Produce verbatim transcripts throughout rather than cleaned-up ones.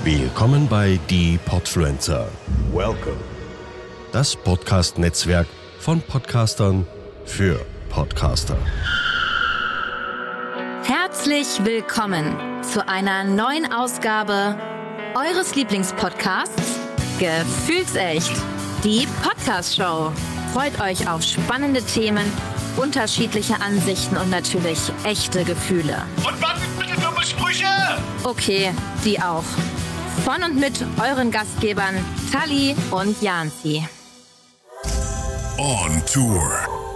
Willkommen bei Die Podfluencer. Welcome. Das Podcast-Netzwerk von Podcastern für Podcaster. Herzlich willkommen zu einer neuen Ausgabe eures Lieblingspodcasts Gefühlsecht, die Podcast-Show. Freut euch auf spannende Themen, unterschiedliche Ansichten und natürlich echte Gefühle. Und was bitte dumme Sprüche? Okay, die auch. Von und mit euren Gastgebern Tali und Janzi. On Tour.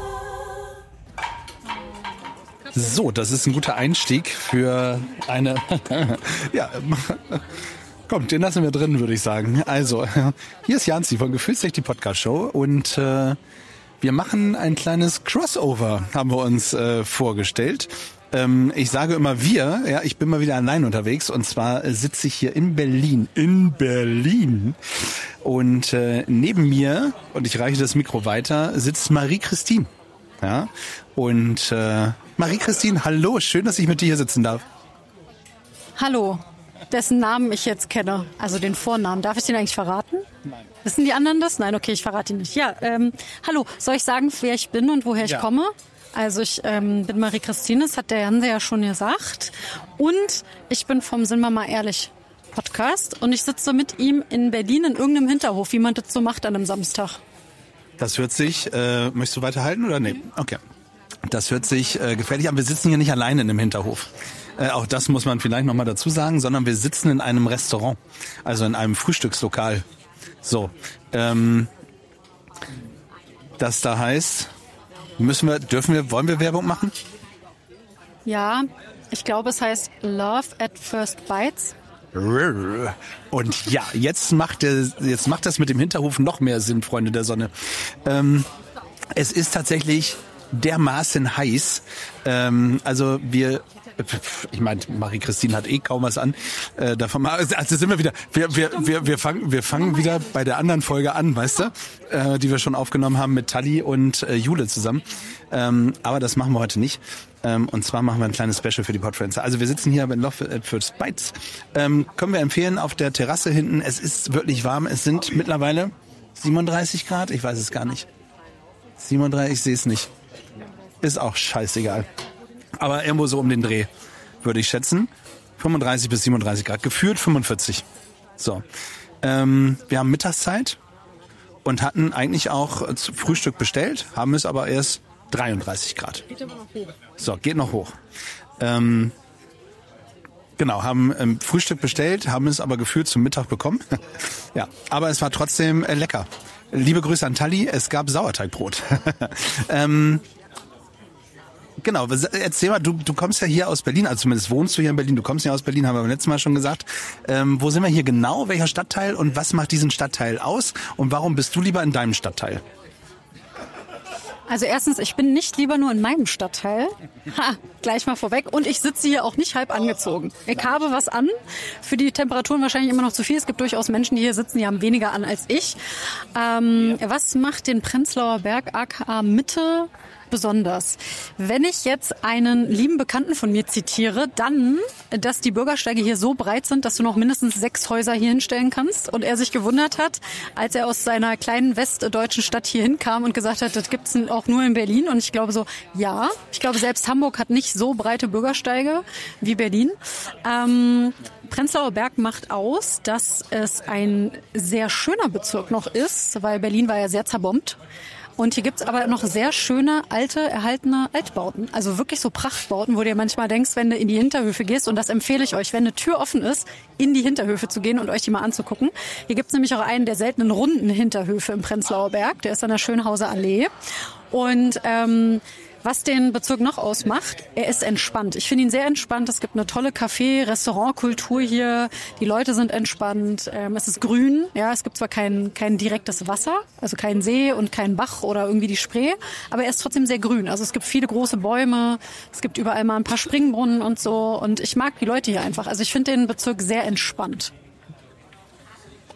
So, das ist ein guter Einstieg für eine... ja, kommt, den lassen wir drin, würde ich sagen. Also, hier ist Janzi von Gefühlsecht, die Podcast-Show. Und äh, wir machen ein kleines Crossover, haben wir uns äh, vorgestellt. Ähm, ich sage immer wir, ja, ich bin mal wieder allein unterwegs. Und zwar äh, sitze ich hier in Berlin. In Berlin. Und äh, neben mir, und ich reiche das Mikro weiter, sitzt Marie-Christine. Ja, und äh, Marie-Christine, hallo, schön, dass ich mit dir hier sitzen darf. Hallo, dessen Namen ich jetzt kenne, also den Vornamen. Darf ich den eigentlich verraten? Nein. Wissen die anderen das? Nein, okay, ich verrate ihn nicht. Ja, ähm, hallo, soll ich sagen, wer ich bin und woher ich Ja. komme? Also ich ähm, bin Marie-Christine, das hat der Janse ja schon gesagt. Und ich bin vom Sind wir mal ehrlich Podcast und ich sitze mit ihm in Berlin in irgendeinem Hinterhof, wie man das so macht an einem Samstag. Das hört sich, äh, möchtest du weiterhalten oder nee? Okay. Das hört sich äh, gefährlich an. Wir sitzen hier nicht alleine in einem Hinterhof. Äh, auch das muss man vielleicht nochmal dazu sagen, sondern wir sitzen in einem Restaurant, also in einem Frühstückslokal. So, ähm, das da heißt, müssen wir, dürfen wir, wollen wir Werbung machen? Ja, ich glaube, es heißt Love at First Bites. Und ja, jetzt macht der, jetzt macht das mit dem Hinterhof noch mehr Sinn, Freunde der Sonne. Ähm, es ist tatsächlich dermaßen heiß. Ähm, also wir, ich meine, Marie-Christine hat eh kaum was an. Äh, davon mal, also sind wir wieder, wir, wir, wir, wir fangen, wir fangen wieder bei der anderen Folge an, weißt du, äh, die wir schon aufgenommen haben mit Tali und äh, Jule zusammen. Ähm, aber das machen wir heute nicht. Ähm, und zwar machen wir ein kleines Special für die Podfluencer. Also wir sitzen hier bei Love at First Bites. Ähm, können wir empfehlen auf der Terrasse hinten. Es ist wirklich warm. Es sind mittlerweile siebenunddreißig Grad. Ich weiß es gar nicht. siebenunddreißig, ich sehe es nicht. Ist auch scheißegal. Aber irgendwo so um den Dreh, würde ich schätzen. fünfunddreißig bis siebenunddreißig Grad. Gefühlt fünfundvierzig. So. Ähm, wir haben Mittagszeit und hatten eigentlich auch zu Frühstück bestellt, haben es aber erst dreiunddreißig Grad. Geht aber noch hoch. So, geht noch hoch. Ähm, genau, haben ähm, Frühstück bestellt, haben es aber gefühlt zum Mittag bekommen. Ja, aber es war trotzdem äh, lecker. Liebe Grüße an Tali, es gab Sauerteigbrot. ähm, genau, erzähl mal, du, du kommst ja hier aus Berlin, also zumindest wohnst du hier in Berlin, du kommst ja aus Berlin, haben wir beim letzten Mal schon gesagt. Ähm, wo sind wir hier genau, welcher Stadtteil und was macht diesen Stadtteil aus und warum bist du lieber in deinem Stadtteil? Also erstens, ich bin nicht lieber nur in meinem Stadtteil. Ha, gleich mal vorweg. Und ich sitze hier auch nicht halb angezogen. Ich habe was an. Für die Temperaturen wahrscheinlich immer noch zu viel. Es gibt durchaus Menschen, die hier sitzen, die haben weniger an als ich. Ähm, was macht den Prenzlauer Berg aka Mitte besonders? Wenn ich jetzt einen lieben Bekannten von mir zitiere, dann, dass die Bürgersteige hier so breit sind, dass du noch mindestens sechs Häuser hier hinstellen kannst. Und er sich gewundert hat, als er aus seiner kleinen westdeutschen Stadt hier hinkam und gesagt hat, das gibt's auch nur in Berlin. Und ich glaube so, ja, ich glaube selbst Hamburg hat nicht so breite Bürgersteige wie Berlin. Ähm, Prenzlauer Berg macht aus, dass es ein sehr schöner Bezirk noch ist, weil Berlin war ja sehr zerbombt. Und hier gibt's aber noch sehr schöne, alte, erhaltene Altbauten. Also wirklich so Prachtbauten, wo du dir manchmal denkst, wenn du in die Hinterhöfe gehst, und das empfehle ich euch, wenn eine Tür offen ist, in die Hinterhöfe zu gehen und euch die mal anzugucken. Hier gibt's nämlich auch einen der seltenen runden Hinterhöfe im Prenzlauer Berg. Der ist an der Schönhauser Allee. Und ähm, was den Bezirk noch ausmacht, er ist entspannt. Ich finde ihn sehr entspannt. Es gibt eine tolle Café-, Restaurantkultur hier. Die Leute sind entspannt. Ähm, es ist grün. Ja, es gibt zwar kein, kein direktes Wasser, also kein See und kein Bach oder irgendwie die Spree, aber er ist trotzdem sehr grün. Also es gibt viele große Bäume. Es gibt überall mal ein paar Springbrunnen und so. Und ich mag die Leute hier einfach. Also ich finde den Bezirk sehr entspannt.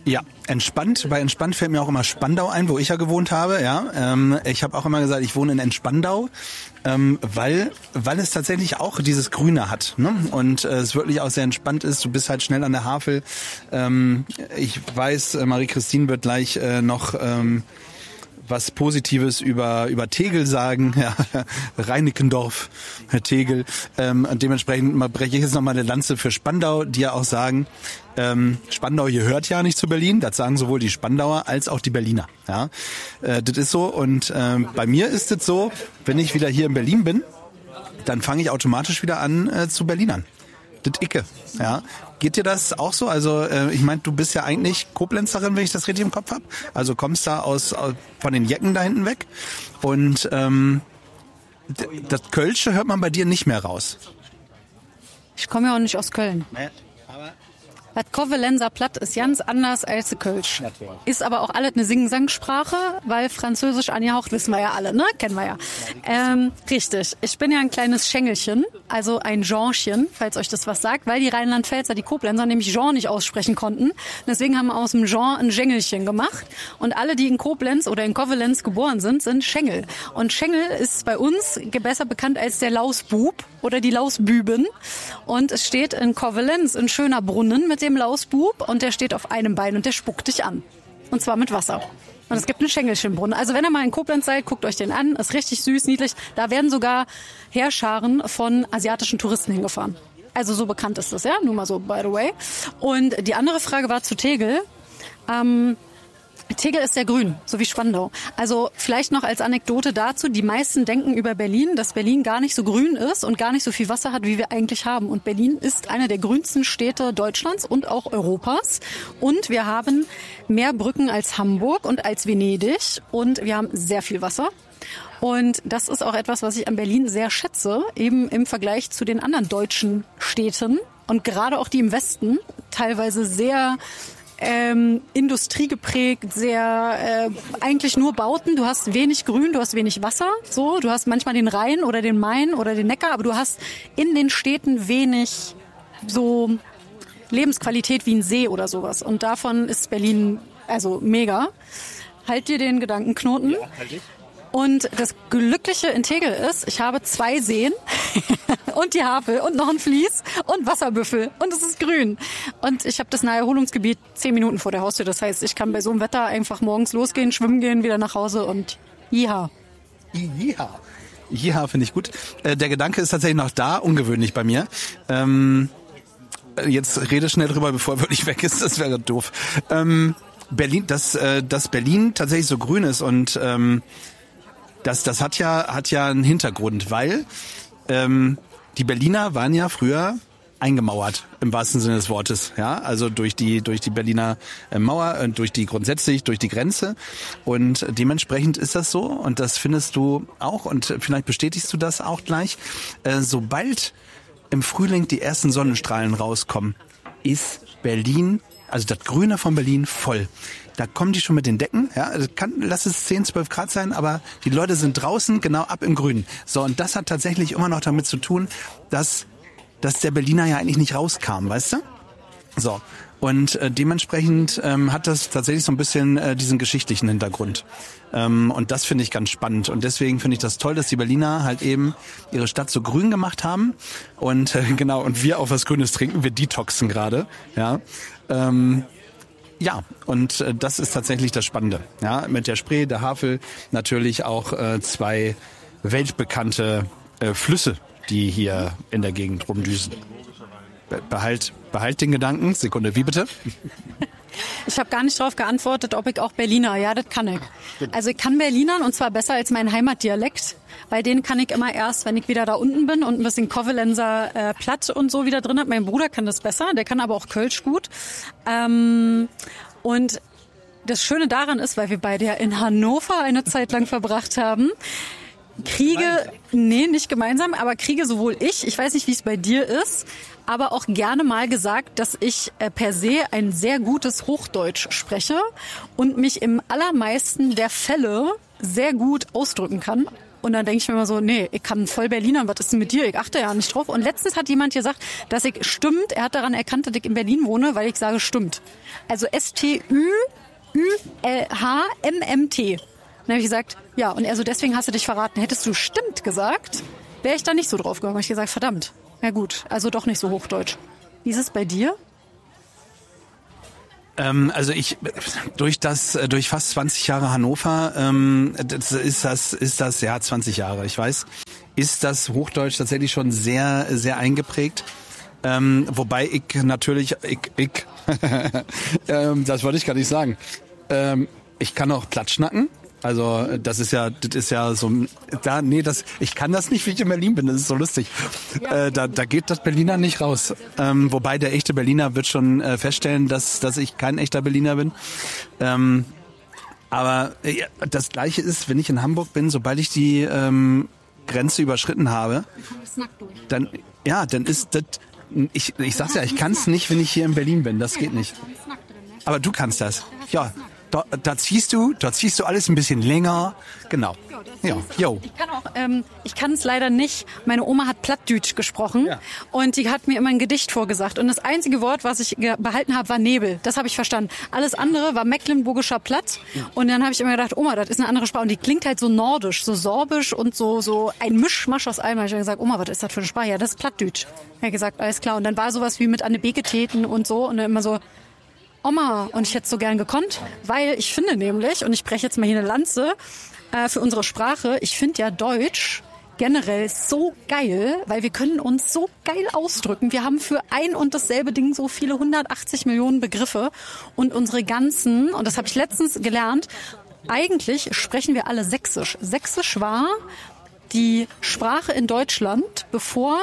Ja, entspannt. Bei entspannt fällt mir auch immer Spandau ein, wo ich ja gewohnt habe. Ja, ähm, ich habe auch immer gesagt, ich wohne in Entspandau, ähm, weil weil es tatsächlich auch dieses Grüne hat, ne? Und äh, es wirklich auch sehr entspannt ist. Du bist halt schnell an der Havel. Ähm, ich weiß, äh, Marie-Christine wird gleich äh, noch ähm, was Positives über über Tegel sagen, ja, Reinickendorf, Tegel. Ähm, und dementsprechend breche ich jetzt nochmal eine Lanze für Spandau, die ja auch sagen, ähm, Spandau gehört ja nicht zu Berlin. Das sagen sowohl die Spandauer als auch die Berliner. Ja, äh, das ist so. Und ähm, bei mir ist es so, wenn ich wieder hier in Berlin bin, dann fange ich automatisch wieder an äh, zu Berlinern. Das Icke, ja. Geht dir das auch so? Also äh, ich meine, du bist ja eigentlich Koblenzerin, wenn ich das richtig im Kopf habe. Also kommst da aus, aus von den Jecken da hinten weg. Und ähm, d- das Kölsche hört man bei dir nicht mehr raus. Ich komme ja auch nicht aus Köln. Nee, aber Das Kovalenzer Platt ist ganz anders als der Kölsch. Natürlich. Ist aber auch alles eine Sing-Sang-Sprache, weil Französisch angehaucht, wissen wir ja alle, ne? Kennen wir ja. Ähm, richtig. Ich bin ja ein kleines Schengelchen, also ein Jeanchen, falls euch das was sagt, weil die Rheinland-Pfälzer, die Koblenzer, nämlich Jean nicht aussprechen konnten. Deswegen haben wir aus dem Jean ein Schengelchen gemacht. Und alle, die in Koblenz oder in Kovalenz geboren sind, sind Schengel. Und Schengel ist bei uns besser bekannt als der Lausbub oder die Lausbüben. Und es steht in Kovalenz ein schöner Brunnen mit dem Lausbub und der steht auf einem Bein und der spuckt dich an. Und zwar mit Wasser. Und es gibt einen Schengelchenbrunnen. Also wenn ihr mal in Koblenz seid, guckt euch den an. Ist richtig süß, niedlich. Da werden sogar Heerscharen von asiatischen Touristen hingefahren. Also so bekannt ist das, ja. Nur mal so, by the way. Und die andere Frage war zu Tegel. Ähm, Tegel ist sehr grün, so wie Spandau. Also vielleicht noch als Anekdote dazu, die meisten denken über Berlin, dass Berlin gar nicht so grün ist und gar nicht so viel Wasser hat, wie wir eigentlich haben. Und Berlin ist eine der grünsten Städte Deutschlands und auch Europas. Und wir haben mehr Brücken als Hamburg und als Venedig. Und wir haben sehr viel Wasser. Und das ist auch etwas, was ich an Berlin sehr schätze, eben im Vergleich zu den anderen deutschen Städten. Und gerade auch die im Westen, teilweise sehr Ähm, industriegeprägt, sehr äh, eigentlich nur Bauten. Du hast wenig Grün, du hast wenig Wasser. So, du hast manchmal den Rhein oder den Main oder den Neckar, aber du hast in den Städten wenig so Lebensqualität wie ein See oder sowas. Und davon ist Berlin also mega. Halt dir den Gedankenknoten. Ja, halt ich. Und das Glückliche in Tegel ist, ich habe zwei Seen und die Havel und noch ein Fließ und Wasserbüffel und es ist grün. Und ich habe das Naherholungsgebiet zehn Minuten vor der Haustür. Das heißt, ich kann bei so einem Wetter einfach morgens losgehen, schwimmen gehen, wieder nach Hause und jiha. Jiha. Jiha finde ich gut. Äh, der Gedanke ist tatsächlich noch da, ungewöhnlich bei mir. Ähm, jetzt rede schnell drüber, bevor er wirklich weg ist. Das wäre doof. Ähm, Berlin, dass, äh, dass Berlin tatsächlich so grün ist und ähm, Das, das hat ja, hat ja einen Hintergrund, weil ähm, die Berliner waren ja früher eingemauert, im wahrsten Sinne des Wortes. Ja, also durch die, durch die Berliner äh, Mauer, äh, durch die grundsätzlich, durch die Grenze. Und dementsprechend ist das so. Und das findest du auch. Und vielleicht bestätigst du das auch gleich. Äh, sobald im Frühling die ersten Sonnenstrahlen rauskommen, ist Berlin, also das Grüne von Berlin, voll. Da kommen die schon mit den Decken, ja, also kann, lass es zehn, zwölf Grad sein, aber die Leute sind draußen, genau ab im Grünen. So, und das hat tatsächlich immer noch damit zu tun, dass, dass der Berliner ja eigentlich nicht rauskam, weißt du? So, und äh, dementsprechend ähm, hat das tatsächlich so ein bisschen äh, diesen geschichtlichen Hintergrund. Ähm, und das finde ich ganz spannend. Und deswegen finde ich das toll, dass die Berliner halt eben ihre Stadt so grün gemacht haben. Und äh, genau, und wir auch was Grünes trinken, wir detoxen gerade, ja. Ähm, Ja, und äh, das ist tatsächlich das Spannende. Ja, mit der Spree, der Havel, natürlich auch äh, zwei weltbekannte äh, Flüsse, die hier in der Gegend rumdüsen. Be- behalt, behalt den Gedanken. Sekunde, wie bitte? Ich habe gar nicht darauf geantwortet, ob ich auch Berliner, ja, das kann ich. Also ich kann Berlinern und zwar besser als mein Heimatdialekt. Bei denen kann ich immer erst, wenn ich wieder da unten bin und ein bisschen Kovalenzer äh, Platt und so wieder drin habe. Mein Bruder kann das besser, der kann aber auch Kölsch gut. Ähm, und das Schöne daran ist, weil wir beide ja in Hannover eine Zeit lang verbracht haben, kriege, nee, nicht gemeinsam, aber kriege sowohl ich, ich weiß nicht, wie es bei dir ist, aber auch gerne mal gesagt, dass ich äh, per se ein sehr gutes Hochdeutsch spreche und mich im allermeisten der Fälle sehr gut ausdrücken kann. Und dann denke ich mir immer so, nee, ich kann voll Berliner, was ist denn mit dir? Ich achte ja nicht drauf. Und letztens hat jemand gesagt, dass ich stimmt, er hat daran erkannt, dass ich in Berlin wohne, weil ich sage stimmt. Also S T Ü Ü L H M M T. Dann habe ich gesagt, ja, und er so, deswegen hast du dich verraten. Hättest du stimmt gesagt, wäre ich da nicht so drauf gekommen. Habe ich gesagt, verdammt. Ja gut, also doch nicht so Hochdeutsch. Wie ist es bei dir? Ähm, also ich durch das durch fast zwanzig Jahre Hannover, ähm, das ist das ist das ja zwanzig Jahre, ich weiß, ist das Hochdeutsch tatsächlich schon sehr sehr eingeprägt. Ähm, wobei ich natürlich ich, ich ähm, das wollte ich gar nicht sagen. Ähm, ich kann auch platt schnacken. Also das ist ja, das ist ja so, da nee, das, ich kann das nicht, wie ich in Berlin bin. Das ist so lustig. Äh, da, da geht das Berliner nicht raus. Ähm, wobei der echte Berliner wird schon äh, feststellen, dass, dass ich kein echter Berliner bin. Ähm, aber äh, das Gleiche ist, wenn ich in Hamburg bin, sobald ich die ähm, Grenze überschritten habe, dann, ja, dann ist das, ich, ich sag's ja, ich kann's nicht, wenn ich hier in Berlin bin. Das geht nicht. Aber du kannst das. Ja. Da, da ziehst du, da ziehst du alles ein bisschen länger. Genau. Ja, yo. Ich kann auch, ähm, ich kann es leider nicht. Meine Oma hat Plattdeutsch gesprochen ja. und die hat mir immer ein Gedicht vorgesagt. Und das einzige Wort, was ich behalten habe, war Nebel. Das habe ich verstanden. Alles andere war mecklenburgischer Platt. Und dann habe ich immer gedacht, Oma, das ist eine andere Sprache. Und die klingt halt so nordisch, so sorbisch und so so ein Mischmasch aus allem. Da habe ich gesagt, Oma, was ist das für eine Sprache? Ja, das ist Plattdeutsch. Er hat gesagt, alles klar. Und dann war sowas wie mit Anne Beketäten und so. Und dann immer so, Oma, und ich hätte es so gern gekonnt, weil ich finde nämlich, und ich breche jetzt mal hier eine Lanze äh, für unsere Sprache, ich finde ja Deutsch generell so geil, weil wir können uns so geil ausdrücken. Wir haben für ein und dasselbe Ding so viele hundertachtzig Millionen Begriffe und unsere ganzen, und das habe ich letztens gelernt, eigentlich sprechen wir alle Sächsisch. Sächsisch war die Sprache in Deutschland, bevor...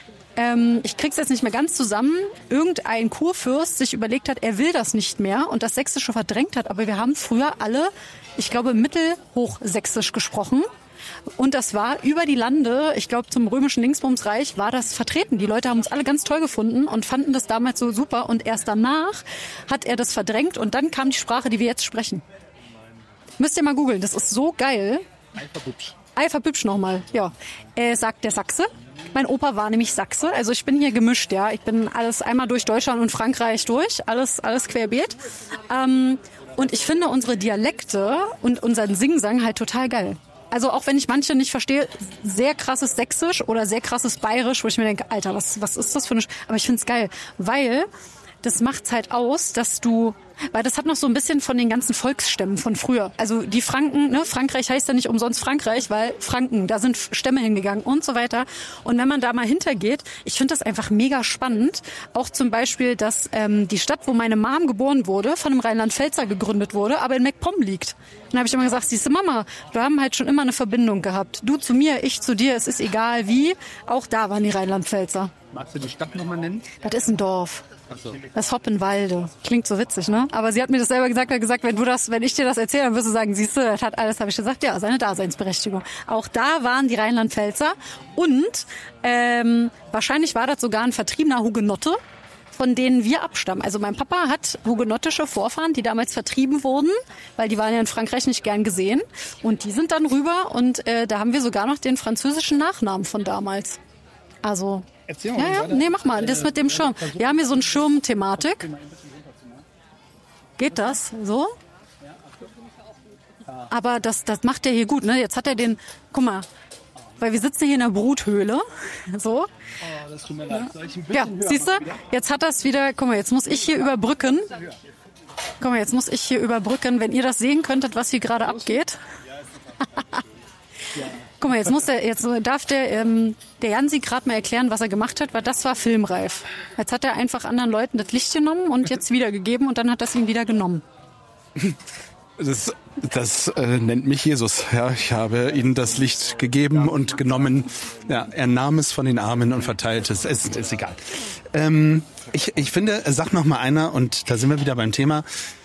Ich krieg's jetzt nicht mehr ganz zusammen, irgendein Kurfürst sich überlegt hat, er will das nicht mehr und das Sächsische verdrängt hat. Aber wir haben früher alle, ich glaube, Mittelhochsächsisch gesprochen. Und das war über die Lande, ich glaube zum römischen Dingsbumsreich, war das vertreten. Die Leute haben uns alle ganz toll gefunden und fanden das damals so super. Und erst danach hat er das verdrängt und dann kam die Sprache, die wir jetzt sprechen. Müsst ihr mal googeln, das ist so geil. Alpha-Bübsch. Alpha-Bübsch nochmal, ja. Äh, sagt der Sachse. Mein Opa war nämlich Sachse, also ich bin hier gemischt, ja. Ich bin alles einmal durch Deutschland und Frankreich durch, alles alles querbeet. Ähm, und ich finde unsere Dialekte und unseren Singsang halt total geil. Also auch wenn ich manche nicht verstehe, sehr krasses Sächsisch oder sehr krasses Bayerisch, wo ich mir denke, Alter, was was ist das für eine... Sch-? Aber ich find's geil, weil das macht's halt aus, dass du... Weil das hat noch so ein bisschen von den ganzen Volksstämmen von früher. Also die Franken, ne, Frankreich heißt ja nicht umsonst Frankreich, weil Franken, da sind Stämme hingegangen und so weiter. Und wenn man da mal hintergeht, ich finde das einfach mega spannend. Auch zum Beispiel, dass ähm, die Stadt, wo meine Mom geboren wurde, von einem Rheinland-Pfälzer gegründet wurde, aber in MacPom liegt. Und dann habe ich immer gesagt, siehste Mama, wir haben halt schon immer eine Verbindung gehabt. Du zu mir, ich zu dir, es ist egal wie. Auch da waren die Rheinland-Pfälzer. Magst du die Stadt nochmal nennen? Das ist ein Dorf. Ach so. Das ist Hoppenwalde. Klingt so witzig, ne? Aber sie hat mir das selber gesagt, hat gesagt, wenn du das, wenn ich dir das erzähle, dann wirst du sagen, siehst du, das hat alles, habe ich gesagt, ja, seine Daseinsberechtigung. Auch da waren die Rheinland-Pfälzer und ähm, wahrscheinlich war das sogar ein vertriebener Hugenotte, von denen wir abstammen. Also mein Papa hat hugenottische Vorfahren, die damals vertrieben wurden, weil die waren ja in Frankreich nicht gern gesehen. Und die sind dann rüber und äh, da haben wir sogar noch den französischen Nachnamen von damals. Also... Erzähl mal, ja, ja, nee, mach mal, das mit dem Schirm. Wir haben hier so eine Schirmthematik. Geht das so? Aber das, das macht er hier gut, ne? Jetzt hat er den, guck mal, weil wir sitzen hier in der Bruthöhle, so. Oh, das tut mir leid. Soll ich ein bisschen ja, höher siehst du, jetzt hat das wieder, guck mal, jetzt muss ich hier überbrücken. Guck mal, jetzt muss ich hier überbrücken, wenn ihr das sehen könntet, was hier gerade abgeht. Guck mal, jetzt muss der, jetzt darf der, ähm, der Jansi gerade mal erklären, was er gemacht hat, weil das war filmreif. Jetzt hat er einfach anderen Leuten das Licht genommen und jetzt wiedergegeben und dann hat das ihn wieder genommen. Das, das äh, nennt mich Jesus. Ja, ich habe ihnen das Licht gegeben und genommen. Ja, er nahm es von den Armen und verteilte es. Es ist egal. Ähm, ich, ich finde, sag noch mal einer, und da sind wir wieder beim Thema.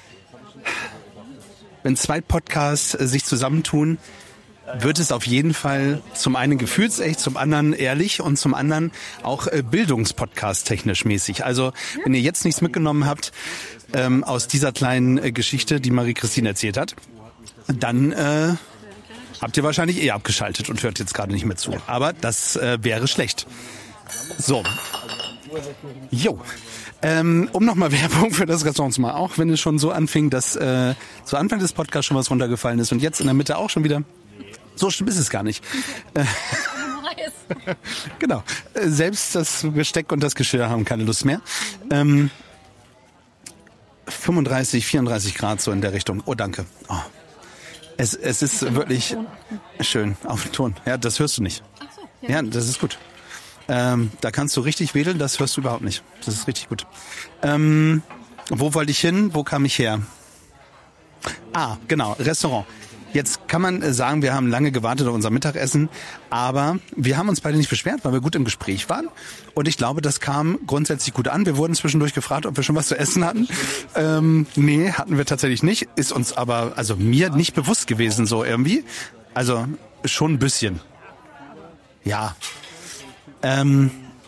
Wenn zwei Podcasts äh, sich zusammentun, wird es auf jeden Fall zum einen gefühlsecht, zum anderen ehrlich und zum anderen auch äh, Bildungspodcast technisch mäßig. Also wenn ihr jetzt nichts mitgenommen habt ähm, aus dieser kleinen äh, Geschichte, die Marie-Christine erzählt hat, dann äh, Habt ihr wahrscheinlich eh abgeschaltet und hört jetzt gerade nicht mehr zu. Aber das äh, wäre schlecht. So. Jo. Ähm, um nochmal Werbung für das Restaurant zu machen, auch wenn es schon so anfing, dass äh, zu Anfang des Podcasts schon was runtergefallen ist und jetzt in der Mitte auch schon wieder. So schlimm ist es gar nicht. Äh, genau. Äh, selbst das Besteck und das Geschirr haben keine Lust mehr. Ähm, fünfunddreißig, vierunddreißig Grad so in der Richtung. Oh, danke. Oh. Es, es ist wirklich schön auf dem Ton. Ja, das hörst du nicht. Ja, das ist gut. Ähm, da kannst du richtig wedeln, das hörst du überhaupt nicht. Das ist richtig gut. Ähm, wo wollte ich hin? Wo kam ich her? Ah, genau, Restaurant. Jetzt kann man sagen, wir haben lange gewartet auf unser Mittagessen, aber wir haben uns beide nicht beschwert, weil wir gut im Gespräch waren. Und ich glaube, das kam grundsätzlich gut an. Wir wurden zwischendurch gefragt, ob wir schon was zu essen hatten. Ähm, nee, hatten wir tatsächlich nicht. Ist uns aber, also mir nicht bewusst gewesen so irgendwie. Also schon ein bisschen. Ja. Ähm,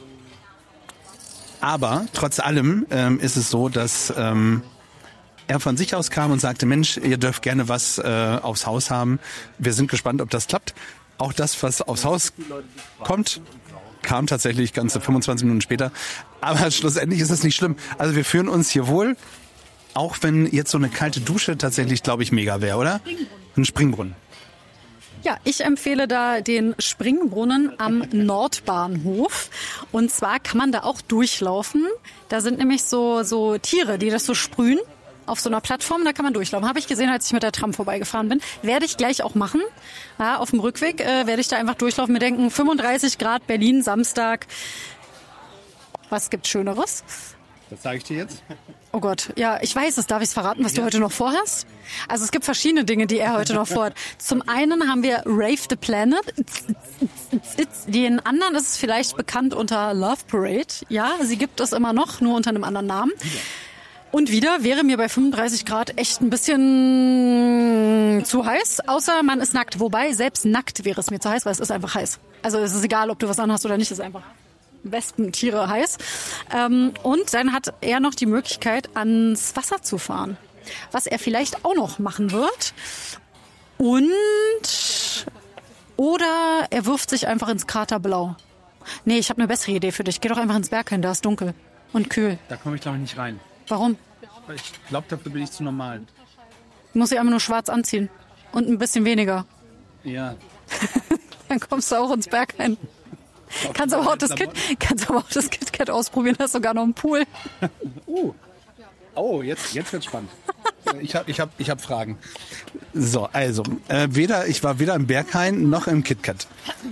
aber trotz allem ähm, ist es so, dass ähm, er von sich aus kam und sagte, Mensch, ihr dürft gerne was äh, aufs Haus haben. Wir sind gespannt, ob das klappt. Auch das, was aufs Haus kommt, kam tatsächlich ganze fünfundzwanzig Minuten später. Aber schlussendlich ist es nicht schlimm. Also wir fühlen uns hier wohl, auch wenn jetzt so eine kalte Dusche tatsächlich, glaube ich, mega wäre, oder? Ein Springbrunnen. Ja, ich empfehle da den Springbrunnen am Nordbahnhof. Und zwar kann man da auch durchlaufen. Da sind nämlich so, so Tiere, die das so sprühen. Auf so einer Plattform, da kann man durchlaufen. Habe ich gesehen, als ich mit der Tram vorbeigefahren bin. Werde ich gleich auch machen. Ja, auf dem Rückweg äh, werde ich da einfach durchlaufen. Mir denken, fünfunddreißig Grad, Berlin, Samstag. Was gibt's Schöneres? Das sage ich dir jetzt. Oh Gott, ja, ich weiß es. Darf ich es verraten, was ja. du heute noch vorhast? Also es gibt verschiedene Dinge, die er heute noch vorhat. Zum einen haben wir Rave the Planet. Den anderen ist es vielleicht bekannt unter Love Parade. Ja, sie gibt es immer noch, nur unter einem anderen Namen. Und wieder wäre mir bei fünfunddreißig Grad echt ein bisschen zu heiß, außer man ist nackt. Wobei, selbst nackt wäre es mir zu heiß, weil es ist einfach heiß. Also es ist egal, ob du was anhast oder nicht, es ist einfach Wespentiere heiß. Ähm, und dann hat er noch die Möglichkeit, ans Wasser zu fahren, was er vielleicht auch noch machen wird. Und oder er wirft sich einfach ins Kraterblau. Nee, ich habe eine bessere Idee für dich. Geh doch einfach ins Berghain, da ist dunkel und kühl. Da komme ich, glaube ich, nicht rein. Warum? Ich glaube, dafür bin ich zu normal. Du musst dich einfach nur schwarz anziehen. Und ein bisschen weniger. Ja. Dann kommst du auch ins Berghain. Kannst aber auch das Kit, kannst aber auch das KitKat ausprobieren. Hast sogar noch einen Pool. Uh. Oh, jetzt, jetzt wird's spannend. Ich habe ich hab, ich hab Fragen. So, also, äh, weder, ich war weder im Berghain noch im KitKat.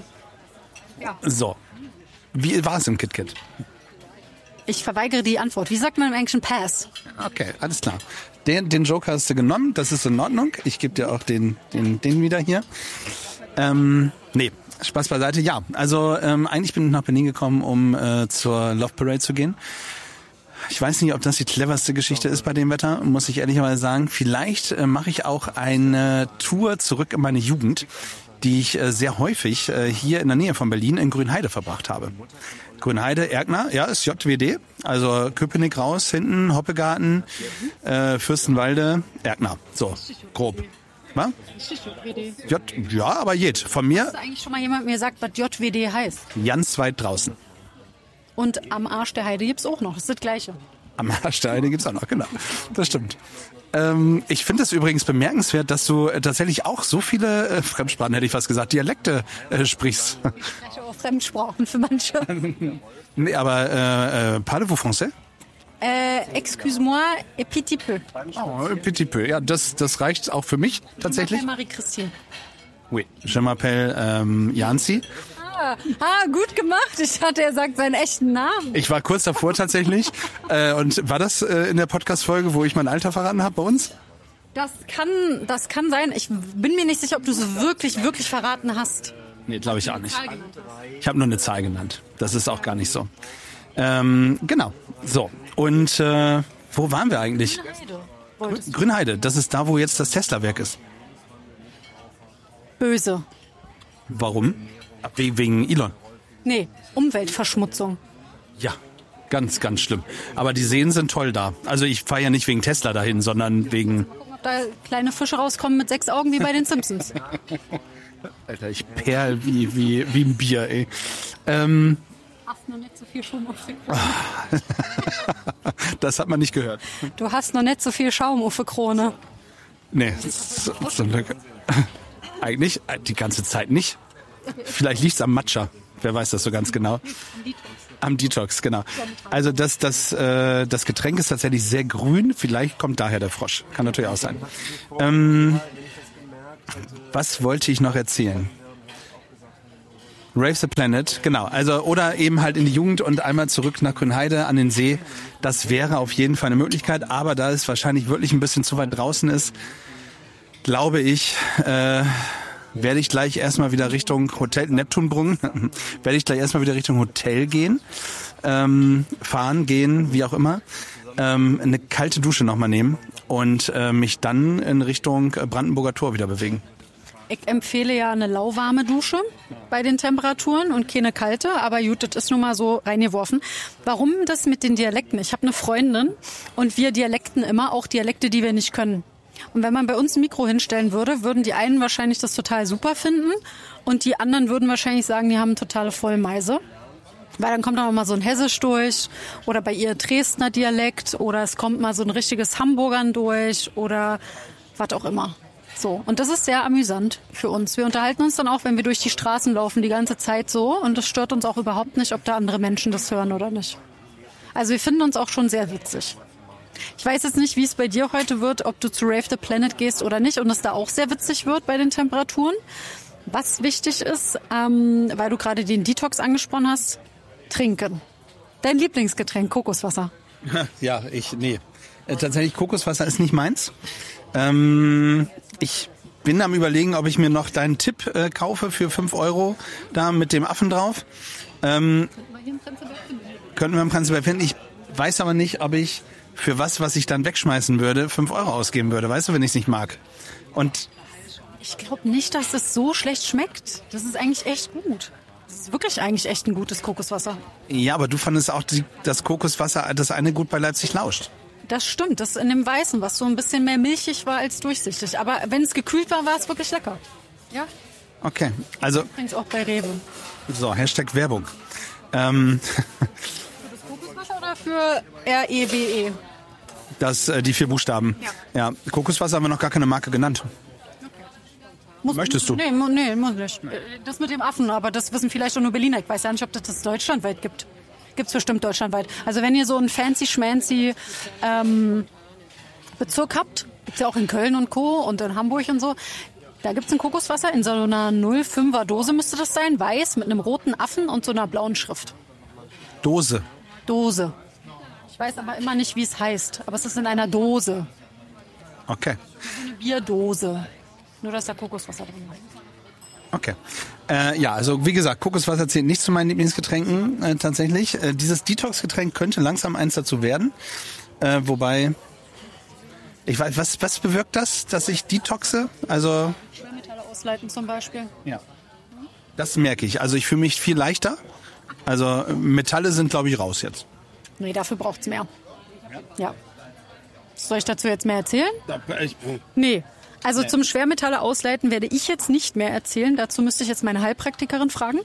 Ja. So. Wie war es im KitKat? Ich verweigere die Antwort. Wie sagt man im Englischen Pass? Okay, alles klar. Den, den Joker hast du genommen, das ist in Ordnung. Ich gebe dir auch den, den, den wieder hier. Ähm, nee, Spaß beiseite. Ja, also ähm, eigentlich bin ich nach Berlin gekommen, um äh, zur Love Parade zu gehen. Ich weiß nicht, ob das die cleverste Geschichte ist bei dem Wetter, muss ich ehrlicherweise sagen. Vielleicht äh, mache ich auch eine Tour zurück in meine Jugend, die ich äh, sehr häufig äh, hier in der Nähe von Berlin in Grünheide verbracht habe. Grünheide, Erkner, ja, ist J W D, also Köpenick raus, hinten, Hoppegarten, äh, Fürstenwalde, Erkner, so, grob. Was? J, ja, aber jet, von mir. Hast du eigentlich schon mal jemand mir gesagt, was J W D heißt? Ganz weit draußen. Und am Arsch der Heide gibt's auch noch, das ist das Gleiche. Am Arsch der Heide gibt's auch noch, genau, das stimmt. Ähm, ich finde es übrigens bemerkenswert, dass du äh, tatsächlich auch so viele äh, Fremdsprachen, hätte ich fast gesagt, Dialekte äh, sprichst. Ich spreche auch Fremdsprachen für manche. Nee, aber äh, äh, parlez-vous français? Äh, excuse-moi, et petit peu. Oh, un petit peu. Ja, das, das reicht auch für mich tatsächlich. Ich Marie-Christine. Oui, je m'appelle ähm, Janzi. Ah, ah, gut gemacht. Ich dachte, er sagt seinen echten Namen. Ich war kurz davor tatsächlich. äh, und war das äh, in der Podcast-Folge, wo ich mein Alter verraten habe bei uns? Das kann, das kann sein. Ich bin mir nicht sicher, ob du es wirklich, wirklich verraten hast. Nee, glaube ich auch nicht. Ich habe nur eine Zahl genannt. Das ist auch gar nicht so. Ähm, genau. So. Und äh, wo waren wir eigentlich? Grünheide. Grünheide. Das ist da, wo jetzt das Tesla-Werk ist. Böse. Warum? Wegen Elon? Nee, Umweltverschmutzung. Ja, ganz, ganz schlimm. Aber die Seen sind toll da. Also ich fahre ja nicht wegen Tesla dahin, sondern wegen... Ob da kleine Fische rauskommen mit sechs Augen wie bei den Simpsons. Alter, ich perl wie, wie, wie ein Bier, ey. Ähm, Hast noch nicht so viel Schaum auf der Krone. Das hat man nicht gehört. Du hast noch nicht so viel Schaum auf der Krone. Nee, so, so eine, eigentlich die ganze Zeit nicht. Vielleicht liegt's am Matcha. Wer weiß das so ganz genau. Am Detox, genau. Also das, das, äh, das Getränk ist tatsächlich sehr grün. Vielleicht kommt daher der Frosch. Kann natürlich auch sein. Ähm, was wollte ich noch erzählen? Rave the Planet, genau. Also oder eben halt in die Jugend und einmal zurück nach Grünheide an den See. Das wäre auf jeden Fall eine Möglichkeit. Aber da es wahrscheinlich wirklich ein bisschen zu weit draußen ist, glaube ich, äh, werde ich gleich erstmal wieder Richtung Hotel Neptunbrunn, werde ich gleich erstmal wieder Richtung Hotel gehen, ähm, fahren, gehen, wie auch immer, ähm, eine kalte Dusche nochmal nehmen und äh, mich dann in Richtung Brandenburger Tor wieder bewegen. Ich empfehle ja eine lauwarme Dusche bei den Temperaturen und keine kalte, aber gut, das ist nun mal so reingeworfen. Warum das mit den Dialekten? Ich habe eine Freundin und wir dialekten immer, auch Dialekte, die wir nicht können. Und wenn man bei uns ein Mikro hinstellen würde, würden die einen wahrscheinlich das total super finden und die anderen würden wahrscheinlich sagen, die haben totale Vollmeise. Weil dann kommt auch mal so ein Hessisch durch oder bei ihr Dresdner Dialekt oder es kommt mal so ein richtiges Hamburgern durch oder was auch immer. So. Und das ist sehr amüsant für uns. Wir unterhalten uns dann auch, wenn wir durch die Straßen laufen, die ganze Zeit so und das stört uns auch überhaupt nicht, ob da andere Menschen das hören oder nicht. Also wir finden uns auch schon sehr witzig. Ich weiß jetzt nicht, wie es bei dir heute wird, ob du zu Rave the Planet gehst oder nicht und es da auch sehr witzig wird bei den Temperaturen. Was wichtig ist, ähm, weil du gerade den Detox angesprochen hast, trinken. Dein Lieblingsgetränk, Kokoswasser. Ja, ich, nee. Äh, tatsächlich, Kokoswasser ist nicht meins. Ähm, ich bin am Überlegen, ob ich mir noch deinen Tipp äh, kaufe für fünf Euro, da mit dem Affen drauf. Ähm, könnten wir im Prenzlberg finden. Ich weiß aber nicht, ob ich für was, was ich dann wegschmeißen würde, fünf Euro ausgeben würde. Weißt du, wenn ich es nicht mag. Und ich glaube nicht, dass es so schlecht schmeckt. Das ist eigentlich echt gut. Das ist wirklich eigentlich echt ein gutes Kokoswasser. Ja, aber du fandest auch die, das Kokoswasser, das eine gut bei Leipzig lauscht. Das stimmt, das in dem Weißen, was so ein bisschen mehr milchig war als durchsichtig. Aber wenn es gekühlt war, war es wirklich lecker. Ja. Okay, also... Übrigens auch bei Rewe. So, Hashtag Werbung. Ähm... Kokoswasser oder für R E W E? Das, äh, die vier Buchstaben. Ja. ja. Kokoswasser haben wir noch gar keine Marke genannt. Okay. Muss, Möchtest du? Nee, mu, nee, muss nicht. Das mit dem Affen, aber das wissen vielleicht auch nur Berliner. Ich weiß ja nicht, ob das das deutschlandweit gibt. Gibt's bestimmt deutschlandweit. Also wenn ihr so einen fancy-schmancy ähm, Bezirk habt, gibt's ja auch in Köln und Co. und in Hamburg und so, da gibt's ein Kokoswasser in so einer null Komma fünfer Dose müsste das sein, weiß, mit einem roten Affen und so einer blauen Schrift. Dose. Dose. Ich weiß aber immer nicht, wie es heißt, aber es ist in einer Dose. Okay. So eine Bierdose. Nur, dass da Kokoswasser drin ist. Okay. Äh, ja, also wie gesagt, Kokoswasser zählt nicht zu meinen Lieblingsgetränken äh, tatsächlich. Äh, dieses Detox-Getränk könnte langsam eins dazu werden. Äh, wobei, ich weiß, was, was bewirkt das, dass ich detoxe? Also Schwermetalle ausleiten zum Beispiel. Ja. Das merke ich. Also ich fühle mich viel leichter. Also Metalle sind, glaube ich, raus jetzt. Nee, dafür braucht's mehr. Ja. Soll ich dazu jetzt mehr erzählen? Nee. Also nee. Zum Schwermetalle ausleiten werde ich jetzt nicht mehr erzählen. Dazu müsste ich jetzt meine Heilpraktikerin fragen,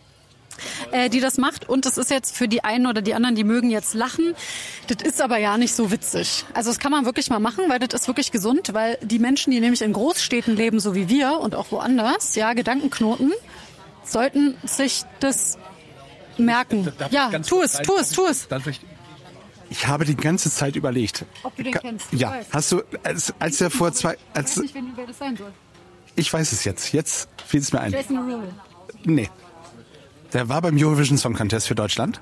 äh, die das macht. Und das ist jetzt für die einen oder die anderen, die mögen jetzt lachen. Das ist aber ja nicht so witzig. Also das kann man wirklich mal machen, weil das ist wirklich gesund. Weil die Menschen, die nämlich in Großstädten leben, so wie wir und auch woanders, ja, Gedankenknoten, sollten sich das merken. Darf ja, tu es, tu es, tu es. Ich, ich habe die ganze Zeit überlegt. Ob du den Ka- kennst? Ja, weiß. hast du, als, als er vor zwei... Als, Ich weiß nicht, wer das sein soll. ich weiß es jetzt. Jetzt fiel es mir ein. Jason Derulo. Nee. Der war beim Eurovision Song Contest für Deutschland.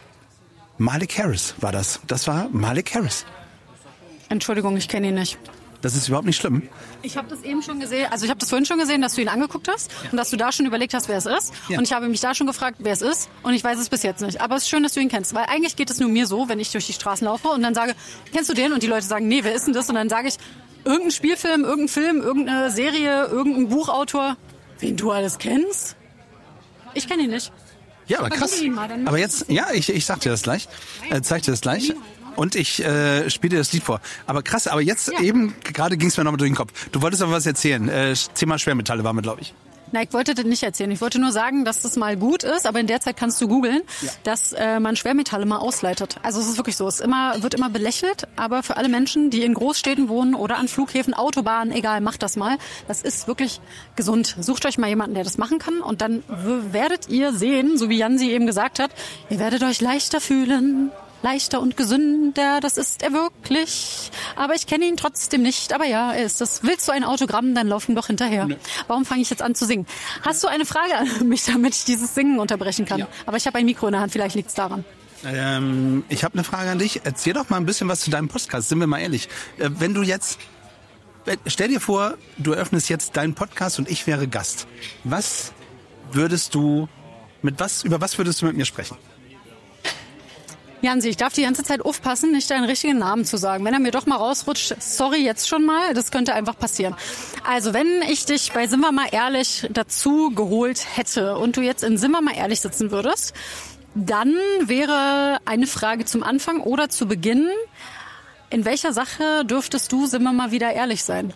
Malik Harris war das. Das war Malik Harris. Entschuldigung, ich kenne ihn nicht. Das ist überhaupt nicht schlimm. Ich habe das eben schon gesehen, also ich habe das vorhin schon gesehen, dass du ihn angeguckt hast und dass du da schon überlegt hast, wer es ist. Ja. Und ich habe mich da schon gefragt, wer es ist und ich weiß es bis jetzt nicht. Aber es ist schön, dass du ihn kennst, weil eigentlich geht es nur mir so, wenn ich durch die Straßen laufe und dann sage, kennst du den? Und die Leute sagen, nee, wer ist denn das? Und dann sage ich, irgendein Spielfilm, irgendein Film, irgendeine Serie, irgendein Buchautor. Wen du alles kennst? Ich kenne ihn nicht. Ja, aber Aber krass. google ihn mal, dann- Aber jetzt, ja, ich, ich sag dir das gleich. Äh, zeig dir das gleich. Und ich äh, spiele dir das Lied vor. Aber krass, aber jetzt Ja. eben, gerade ging es mir nochmal durch den Kopf. Du wolltest aber was erzählen. Äh, Thema Schwermetalle war mir, glaube ich. Na, ich wollte das nicht erzählen. Ich wollte nur sagen, dass das mal gut ist, aber in der Zeit kannst du googeln, ja. dass äh, man Schwermetalle mal ausleitet. Also es ist wirklich so. Es ist immer, wird immer belächelt, aber für alle Menschen, die in Großstädten wohnen oder an Flughäfen, Autobahnen, egal, macht das mal. Das ist wirklich gesund. Sucht euch mal jemanden, der das machen kann und dann w- werdet ihr sehen, so wie Jansi eben gesagt hat, ihr werdet euch leichter fühlen. Leichter und gesünder, das ist er wirklich. Aber ich kenne ihn trotzdem nicht. Aber ja, er ist das. Willst du ein Autogramm, dann lauf ihm doch hinterher. Nee. Warum fange ich jetzt an zu singen? Hast du eine Frage an mich, damit ich dieses Singen unterbrechen kann? Ja. Aber ich habe ein Mikro in der Hand, vielleicht liegt es daran. Ähm, ich habe eine Frage an dich. Erzähl doch mal ein bisschen was zu deinem Podcast, sind wir mal ehrlich. Äh, wenn du jetzt, stell dir vor, du öffnest jetzt deinen Podcast und ich wäre Gast. Was würdest du, mit was, über was würdest du mit mir sprechen? Jansi, ich darf die ganze Zeit aufpassen, nicht deinen richtigen Namen zu sagen. Wenn er mir doch mal rausrutscht, sorry jetzt schon mal, das könnte einfach passieren. Also wenn ich dich bei Sind wir mal ehrlich dazu geholt hätte und du jetzt in Sind wir mal ehrlich sitzen würdest, dann wäre eine Frage zum Anfang oder zu Beginn, in welcher Sache dürftest du, sind wir mal wieder ehrlich sein?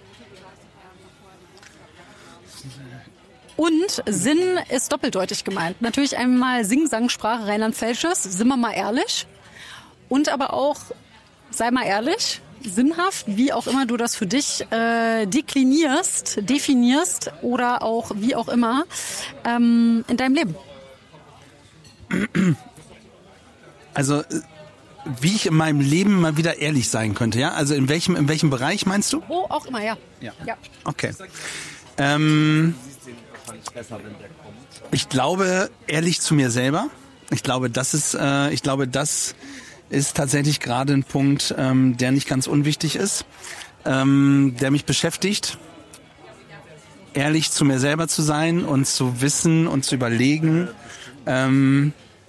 Und Sinn ist doppeldeutig gemeint. Natürlich einmal Sing-Sang-Sprache Rheinland-Pfälzisches, sind wir mal ehrlich. Und aber auch, sei mal ehrlich, sinnhaft, wie auch immer du das für dich äh, deklinierst, definierst oder auch wie auch immer ähm, in deinem Leben. Also wie ich in meinem Leben mal wieder ehrlich sein könnte, ja? Also in welchem, in welchem Bereich meinst du? Wo auch immer, ja. Ja. ja. Okay. Ähm, ich glaube, ehrlich zu mir selber. Ich glaube, das ist, äh, ich glaube, das ist tatsächlich gerade ein Punkt, ähm, der nicht ganz unwichtig ist, ähm, der mich beschäftigt. Ehrlich zu mir selber zu sein und zu wissen und zu überlegen, ähm,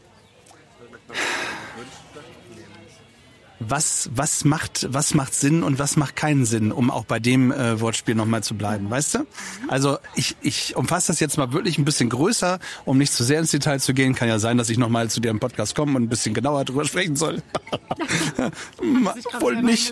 Was, was macht, was macht Sinn und was macht keinen Sinn, um auch bei dem äh, Wortspiel nochmal zu bleiben, weißt du? Also ich, ich umfasse das jetzt mal wirklich ein bisschen größer, um nicht zu sehr ins Detail zu gehen. Kann ja sein, dass ich nochmal zu dir im Podcast komme und ein bisschen genauer drüber sprechen soll. Wohl nicht.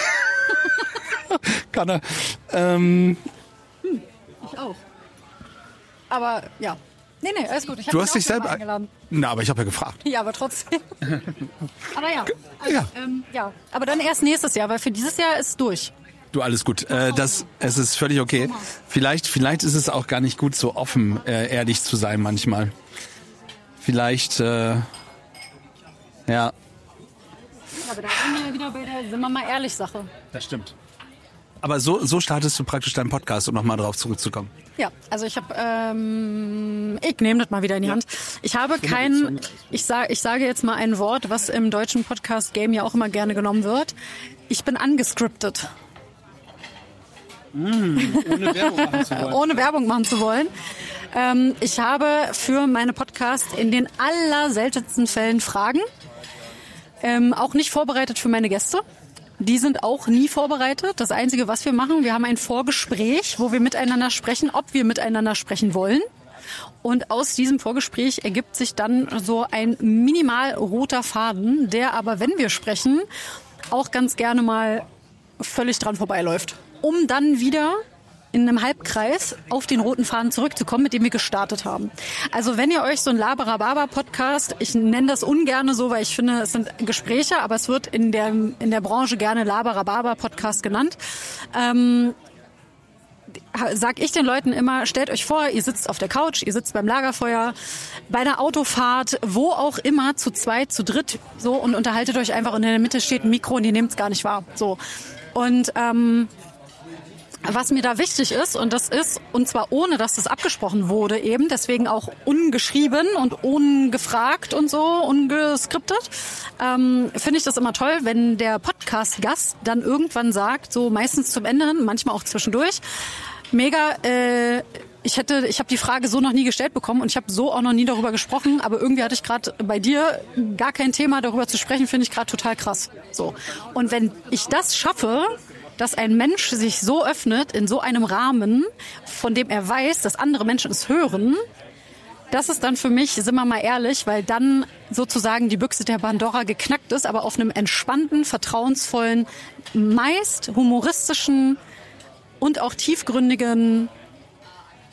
Kann er. Ähm, hm, ich auch. Aber ja. Nee, nee, alles gut. Ich du hast dich selber eingeladen. Na, aber ich habe ja gefragt. Ja, aber trotzdem. aber ja. Also, ja. Ähm, ja. Aber dann erst nächstes Jahr, weil für dieses Jahr ist es durch. Du, alles gut. Äh, das, es ist völlig okay. Vielleicht, vielleicht ist es auch gar nicht gut, so offen äh, ehrlich zu sein manchmal. Vielleicht, äh, ja. Ja, aber da sind wir ja wieder bei der, sind wir mal ehrlich, Sache. Das stimmt. Aber so, so startest du praktisch deinen Podcast, um nochmal drauf zurückzukommen. Ja, also ich habe, ähm, ich nehme das mal wieder in die Hand. Ich habe kein, ich sage, ich sage jetzt mal ein Wort, was im deutschen Podcast-Game ja auch immer gerne genommen wird. Ich bin angescriptet. Mm, ohne Werbung machen zu wollen. Ohne Werbung machen zu wollen. Ähm, ich habe für meine Podcasts in den allerseltensten Fällen Fragen. Ähm, auch nicht vorbereitet für meine Gäste. Die sind auch nie vorbereitet. Das Einzige, was wir machen, wir haben ein Vorgespräch, wo wir miteinander sprechen, ob wir miteinander sprechen wollen. Und aus diesem Vorgespräch ergibt sich dann so ein minimal roter Faden, der aber, wenn wir sprechen, auch ganz gerne mal völlig dran vorbeiläuft. Um dann wieder in einem Halbkreis auf den roten Faden zurückzukommen, mit dem wir gestartet haben. Also wenn ihr euch so ein Laberababa-Podcast, ich nenne das ungerne so, weil ich finde, es sind Gespräche, aber es wird in der, in der Branche gerne Laberababa-Podcast genannt, ähm, sag ich den Leuten immer, stellt euch vor, ihr sitzt auf der Couch, ihr sitzt beim Lagerfeuer, bei einer Autofahrt, wo auch immer, zu zweit, zu dritt, so, und unterhaltet euch einfach, und in der Mitte steht ein Mikro und ihr nehmt es gar nicht wahr, so. Und, ähm, was mir da wichtig ist, und das ist, und zwar ohne, dass das abgesprochen wurde eben, deswegen auch ungeschrieben und ungefragt und so, ungeskriptet, ähm, finde ich das immer toll, wenn der Podcast-Gast dann irgendwann sagt, so meistens zum Ende hin, manchmal auch zwischendurch, mega, äh, ich hätte, ich habe die Frage so noch nie gestellt bekommen und ich habe so auch noch nie darüber gesprochen, aber irgendwie hatte ich gerade bei dir gar kein Thema, darüber zu sprechen, finde ich gerade total krass. So. Und wenn ich das schaffe, dass ein Mensch sich so öffnet in so einem Rahmen, von dem er weiß, dass andere Menschen es hören, das ist dann für mich, sind wir mal ehrlich, weil dann sozusagen die Büchse der Pandora geknackt ist, aber auf einem entspannten, vertrauensvollen, meist humoristischen und auch tiefgründigen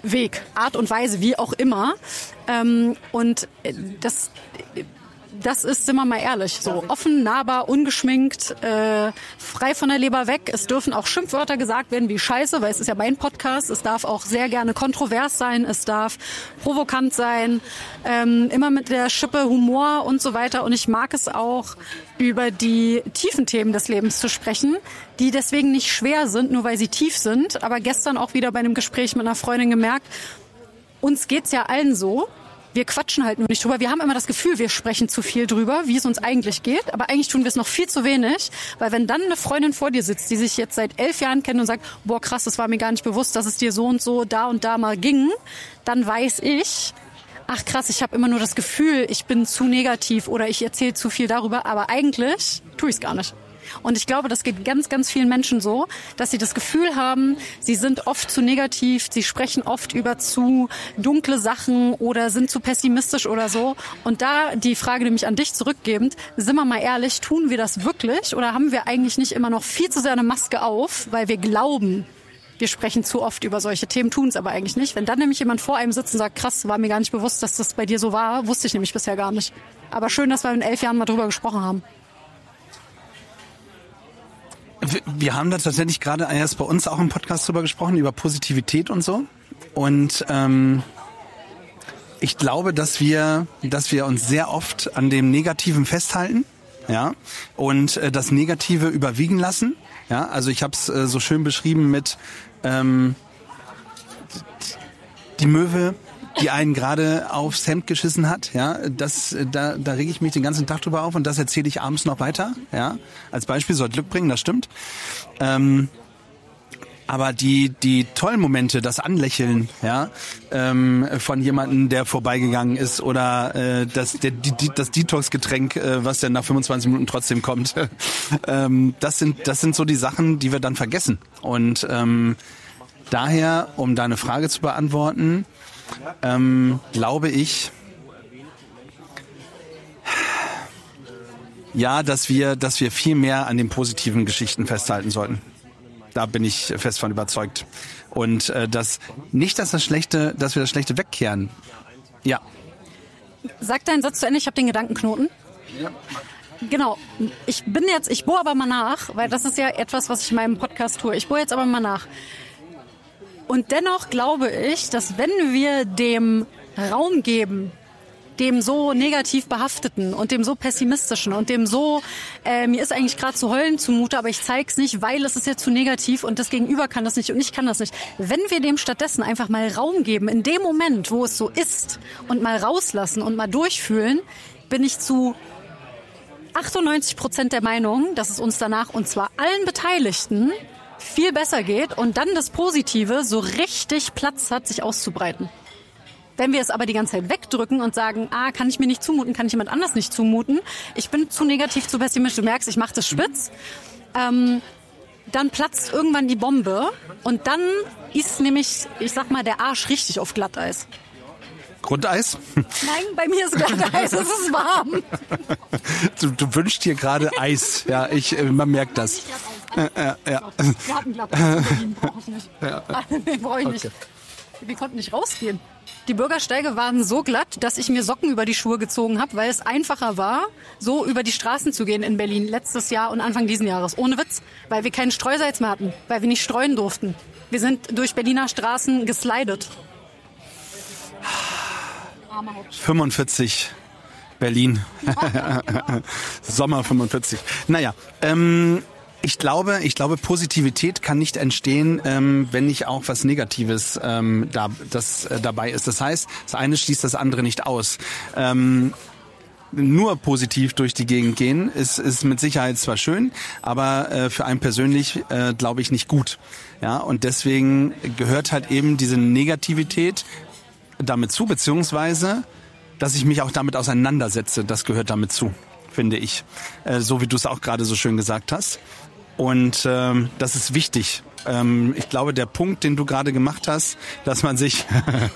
Weg, Art und Weise, wie auch immer. Ähm, und das... Das ist, sind wir mal ehrlich, so offen, nahbar, ungeschminkt, äh, frei von der Leber weg. Es dürfen auch Schimpfwörter gesagt werden wie Scheiße, weil es ist ja mein Podcast. Es darf auch sehr gerne kontrovers sein, es darf provokant sein, ähm, immer mit der Schippe Humor und so weiter. Und ich mag es auch, über die tiefen Themen des Lebens zu sprechen, die deswegen nicht schwer sind, nur weil sie tief sind. Aber gestern auch wieder bei einem Gespräch mit einer Freundin gemerkt, uns geht's ja allen so. Wir quatschen halt nur nicht drüber. Wir haben immer das Gefühl, wir sprechen zu viel drüber, wie es uns eigentlich geht. Aber eigentlich tun wir es noch viel zu wenig. Weil wenn dann eine Freundin vor dir sitzt, die sich jetzt seit elf Jahren kennt und sagt, boah krass, das war mir gar nicht bewusst, dass es dir so und so da und da mal ging, dann weiß ich, ach krass, ich habe immer nur das Gefühl, ich bin zu negativ oder ich erzähle zu viel darüber. Aber eigentlich tue ich es gar nicht. Und ich glaube, das geht ganz, ganz vielen Menschen so, dass sie das Gefühl haben, sie sind oft zu negativ, sie sprechen oft über zu dunkle Sachen oder sind zu pessimistisch oder so. Und da die Frage nämlich an dich zurückgebend, sind wir mal ehrlich, tun wir das wirklich oder haben wir eigentlich nicht immer noch viel zu sehr eine Maske auf, weil wir glauben, wir sprechen zu oft über solche Themen, tun es aber eigentlich nicht. Wenn dann nämlich jemand vor einem sitzt und sagt, krass, war mir gar nicht bewusst, dass das bei dir so war, wusste ich nämlich bisher gar nicht. Aber schön, dass wir in elf Jahren mal drüber gesprochen haben. Wir haben da tatsächlich gerade erst bei uns auch im Podcast drüber gesprochen, über Positivität und so. Und ähm, ich glaube, dass wir, dass wir uns sehr oft an dem Negativen festhalten, ja, und äh, das Negative überwiegen lassen. Ja, also ich habe es äh, so schön beschrieben mit ähm, die Möwe, die einen gerade aufs Hemd geschissen hat, ja, das, da, da rege ich mich den ganzen Tag drüber auf und das erzähle ich abends noch weiter, ja, als Beispiel soll Glück bringen, das stimmt. Ähm, aber die, die tollen Momente, das Anlächeln, ja, ähm, von jemandem, der vorbeigegangen ist oder äh, das, der, die, das Detox-Getränk, äh, was dann nach fünfundzwanzig Minuten trotzdem kommt, ähm, das sind, das sind so die Sachen, die wir dann vergessen. Und ähm, daher, um deine Frage zu beantworten, Ähm, glaube ich, ja, dass wir, dass wir viel mehr an den positiven Geschichten festhalten sollten. Da bin ich fest von überzeugt. Und äh, dass nicht, dass das Schlechte, dass wir das Schlechte wegkehren. Ja. Sag deinen Satz zu Ende, ich habe den Gedankenknoten. Ja. Genau. Ich bin jetzt, ich bohre aber mal nach, weil das ist ja etwas, was ich in meinem Podcast tue. Ich bohre jetzt aber mal nach. Und dennoch glaube ich, dass wenn wir dem Raum geben, dem so negativ behafteten und dem so pessimistischen und dem so, äh, mir ist eigentlich gerade zu heulen zumute, aber ich zeig's nicht, weil es ist ja zu negativ und das Gegenüber kann das nicht und ich kann das nicht. Wenn wir dem stattdessen einfach mal Raum geben, in dem Moment, wo es so ist und mal rauslassen und mal durchfühlen, bin ich zu achtundneunzig Prozent der Meinung, dass es uns danach, und zwar allen Beteiligten, viel besser geht und dann das Positive so richtig Platz hat, sich auszubreiten. Wenn wir es aber die ganze Zeit wegdrücken und sagen, ah, kann ich mir nicht zumuten, kann ich jemand anders nicht zumuten, ich bin zu negativ, zu pessimistisch, du merkst, ich mache das spitz, ähm, dann platzt irgendwann die Bombe und dann ist nämlich, ich sag mal, der Arsch richtig auf Glatteis. Grundeis? Nein, bei mir ist Glatteis, es ist warm. Du, du wünschst dir gerade Eis, ja, ich, man merkt das. Äh, äh, ja. Wir hatten Glatteis, brauche ich nicht. Ja. Nee, brauche ich nicht. Okay. Wir konnten nicht rausgehen. Die Bürgersteige waren so glatt, dass ich mir Socken über die Schuhe gezogen habe, weil es einfacher war, so über die Straßen zu gehen in Berlin letztes Jahr und Anfang diesen Jahres. Ohne Witz, weil wir keinen Streusalz mehr hatten, weil wir nicht streuen durften. Wir sind durch Berliner Straßen geslidet. fünfundvierzig Berlin. Sommer fünfundvierzig. Naja, ähm, ich glaube, ich glaube, Positivität kann nicht entstehen, ähm, wenn nicht auch was Negatives ähm, da, das, äh, dabei ist. Das heißt, das eine schließt das andere nicht aus. Ähm, nur positiv durch die Gegend gehen ist, ist mit Sicherheit zwar schön, aber äh, für einen persönlich, äh, glaube ich, nicht gut. Ja, und deswegen gehört halt eben diese Negativität damit zu, beziehungsweise, dass ich mich auch damit auseinandersetze, das gehört damit zu, finde ich. Äh, so wie du es auch gerade so schön gesagt hast. Und ähm, das ist wichtig. Ähm, ich glaube, der Punkt, den du gerade gemacht hast, dass man sich...